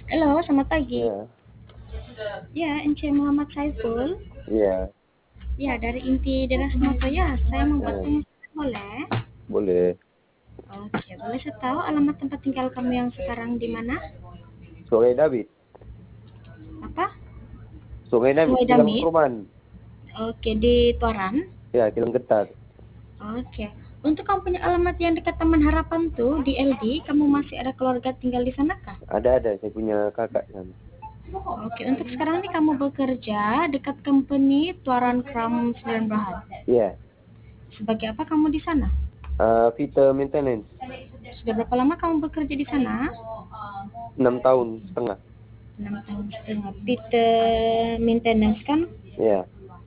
Halo, selamat pagi. Iya, Ya, Ence Muhammad Saiful. iya, Ya, dari inti Deras Moto ya. Saya membuat eh, pengusaha boleh. boleh. Oke, boleh saya tahu alamat tempat tinggal kamu yang sekarang di mana? Sungai Damit, Apa? Sungai Damit, Sungai Kilang Damit. Perumahan. Oke, di Tuaran. Ya, Kilang Ketat. Oke. Untuk kamu punya alamat yang dekat Taman Harapan tuh di LD, kamu masih ada keluarga tinggal di sana kah? Ada, saya punya kakak sana. Oke, untuk sekarang nih kamu bekerja dekat company Tuaran Kram Sembilan Belahan. Iya, Sebagai apa kamu di sana? Vita Maintenance, Sudah berapa lama kamu bekerja di sana? 6 tahun setengah. 6 tahun setengah. Pite maintenance kan? Iya,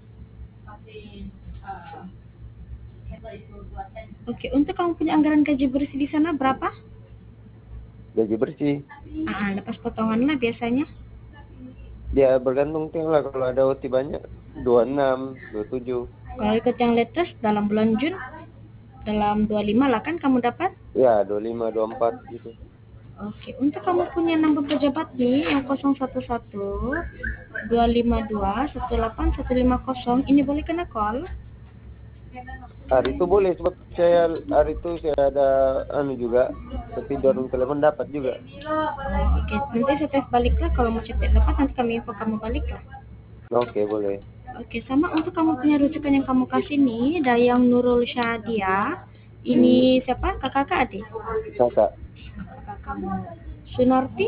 Oke, untuk kamu punya anggaran gaji bersih di sana berapa? gaji bersih. Lepas potongan lah biasanya. Dia bergantung ting lah, kalau ada OT banyak, 26, 27. Kalau ikut yang latest dalam bulan Jun, dalam 25 lah kan kamu dapat? Ya, 25, 24 gitu. Oke, untuk kamu punya nomor pejabat nih yang 011 252 18150, ini boleh kena call. Hari itu boleh, sebab hari itu saya ada juga, tapi dorong telepon dapat juga. Oke, nanti saya tes balik lah kalau mau cepat dapat nanti kami info kamu balik lah. Oke, boleh. Oke, sama untuk kamu punya rujukan yang kamu kasih nih, Dayang Nurul Syadia. Hmm, Ini siapa? Kakak adik? kakak. Kakak kamu. Sunarti?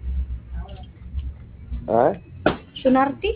Hah? Sunarti?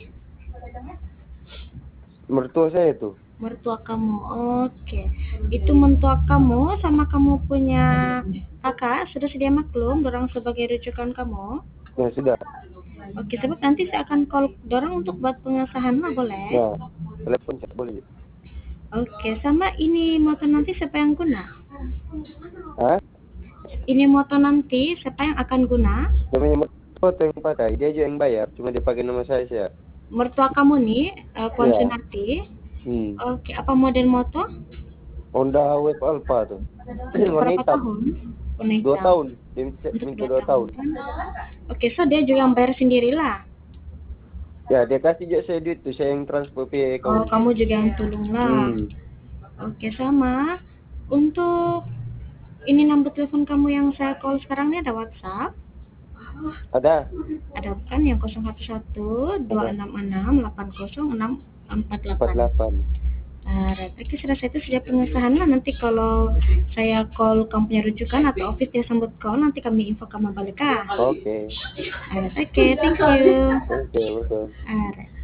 Mertua saya tuh. Mertua kamu. Oke. Itu mertua kamu sama kamu punya kakak sudah sedia maklum dorang sebagai rujukan kamu. Ya, sudah. Oke, sebab nanti saya akan call dorang untuk buat pengesahan lah boleh. Ya, telepon saya boleh. Oke, sama ini motor nanti siapa yang guna? Hah? Ini motor nanti siapa yang akan guna? Namanya mertua tuh yang pakai, dia aja yang bayar, cuma dia pakai nama saya. Mertua kamu nih, Puan Ya. Sunarti. Hmm. Oke, apa model motor? Honda Wave Alpha tuh. Untuk Warna berapa hitam. tahun? Warna 2 hitam. tahun. Dia Untuk minta 2 2 tahun tahun. kan? Oke, so dia juga yang bayar sendirilah. Ya, dia kasih juga saya duit tuh, saya yang transfer pay Oh, account. kamu juga yang tolong lah. Hmm. Oke, sama. Untuk ini nomor telepon kamu yang saya call sekarang ini ada WhatsApp. Ada. Ada kan yang 011 Ada. 266 80 648. 48. Oke, sudah saya itu sudah pengesahan lah. Nanti kalau saya call kamu punya rujukan atau office dia sambut call, nanti kami info kamu balik ah. Oke. Oke, thank you. Oke, betul. Alright.